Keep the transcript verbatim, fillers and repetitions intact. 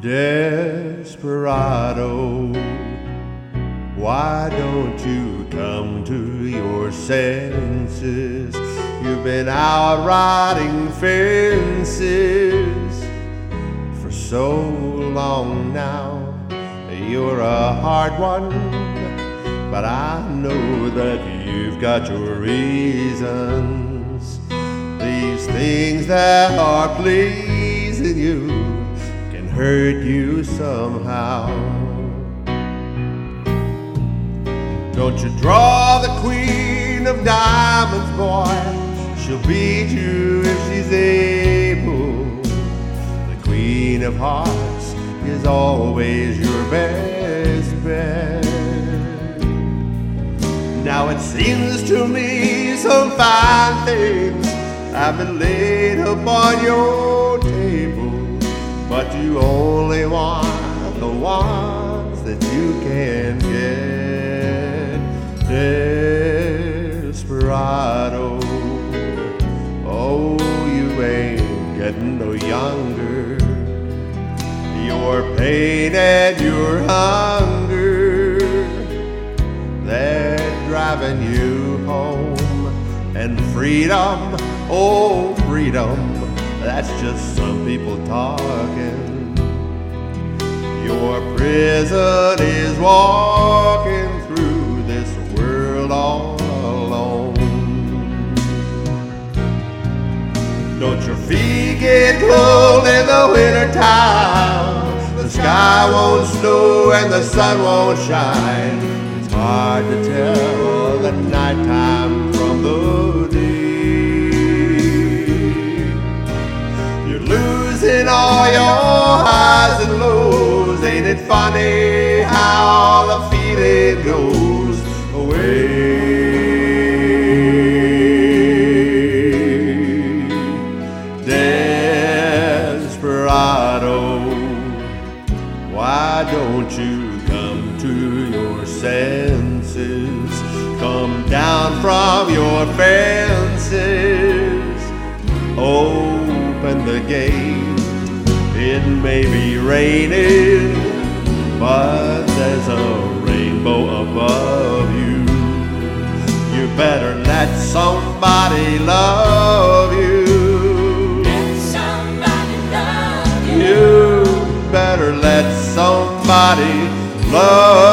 Desperado, why don't you come to your senses? You've been out riding fences for so long now. You're a hard one, but I know that you've got your reasons. These things that are pleasing you can hurt you somehow. Don't you draw the queen of diamonds, boy. She'll beat you if she's able. The queen of hearts is always your best bet. Now it seems to me some fine things have been laid upon your table, but you only want the ones that you can get. Desperado, oh, you ain't getting no younger. Your pain and your hunger, they're driving you home. And freedom, oh freedom, that's just some people talking. Your prison is walking through this world all alone. Don't your feet get cold in the winter time? The sky won't snow and the sun won't shine. It's hard to tell the nighttime from the day. You're losing all your highs and lows. Ain't it funny how the feeling goes away? Desperado, why don't you come to your senses? Come down from your fences. Open the gate. It may be raining, but there's a rainbow above you. You better let somebody love you. Let somebody love you. You better let somebody love